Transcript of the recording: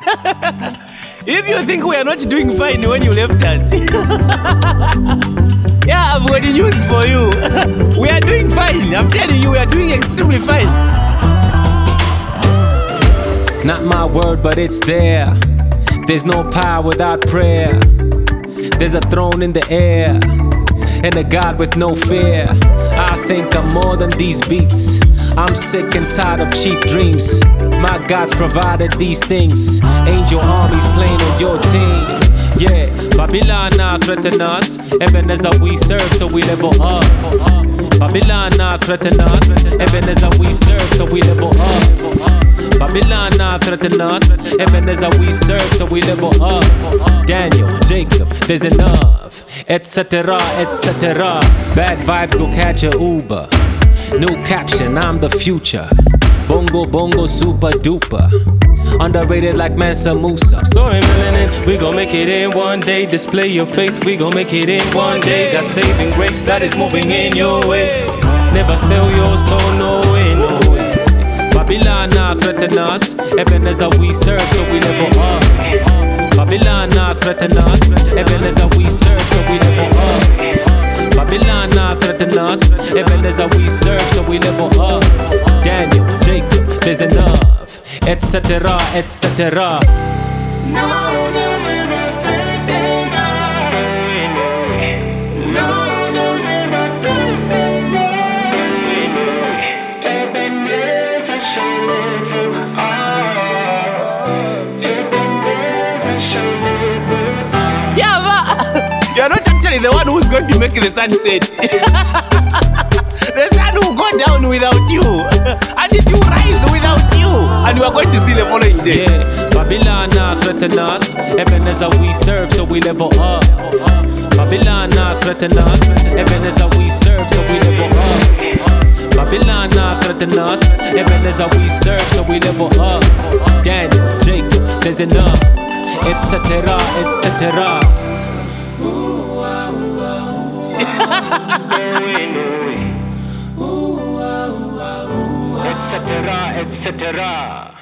If you think we are not doing fine when you left us, yeah, I've got news for you. We are doing fine. I'm telling you, we are doing extremely fine. Not my word, but it's there. There's no power without prayer. There's a throne in the air and a God with no fear. I think I'm more than these beats. I'm sick and tired of cheap dreams. My God's provided these things. Angel armies playing on your team. Yeah, Babylon now threaten us. Ebenezer we serve, so we level up. Babylon now threaten us. Ebenezer we serve, so we level up. Babylon now threaten us. Ebenezer we serve, so we level up. Daniel, Jacob, there's enough, etc., etc. Bad vibes, go catch a Uber. New caption, I'm the future. Bongo, bongo, super duper. Underrated like Mansa Musa. Sorry, melanin, we gon' make it in one day. Display your faith, we gon' make it in one day. Got saving grace that is moving in your way. Never sell your soul, no way, no way. Babylon now threaten us. Ebenezer we serve, so we level up. Babylon now threaten us. Ebenezer we serve, so we level up. Babylon now threaten us. Ebenezer we serve, so we level up. Daniel, Jacob, there's enough, etc., etc. Yeah, but you're not actually the one who's going to make the sun set. The sun will go down without you, and it will rise without you, and you are going to see the following day. Yeah, Babylon now threaten us. Ebenezer we serve, so we level up. Babylon now threaten us. Ebenezer we serve, so we level up. Babylon now threaten us. Ebenezer we serve, so we level up. Daniel, Jacob, there's enough, etc., etc. Etc., etc.